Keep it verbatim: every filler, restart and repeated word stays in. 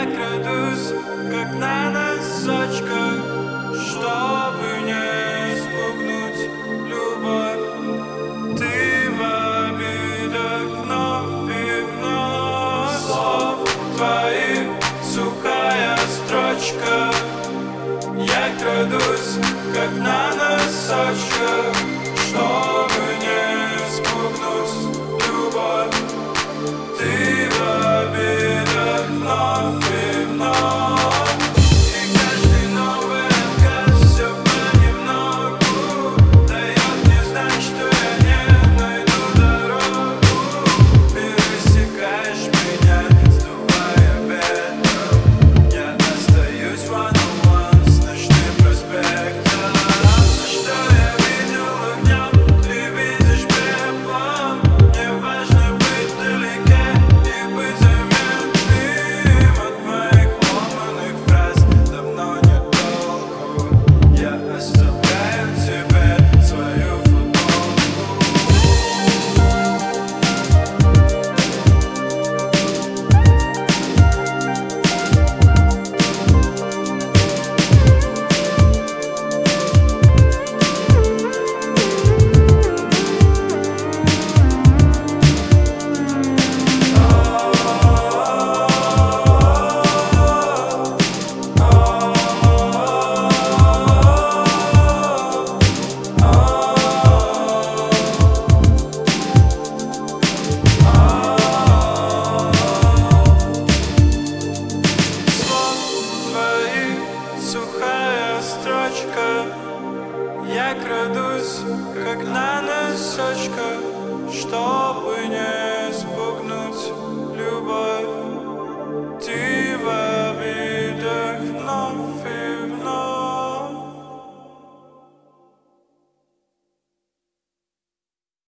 крадусь, как на носочках, чтобы не спугнуть любовь. Ты в обидах вновь и вновь. Слов твоих сухая строчка. Я крадусь, как на носочках, чтобы не спугнуть любовь. Ты в обидах вновь и вновь. И каждый новый отказ все понемногу дает мне знать, что я не найду дорогу. Пересекаешь меня, сдувая ветром. Я остаюсь one-on-one с ночным проспектом. За что я видел огнем, ты видишь пеплом. Мне важно быть вдалеке и быть заметным. От моих ломаных фраз давно нет толку. Я оставляю тебе свою футболку. Сухая строчка. Я крадусь, как на носочках, чтобы не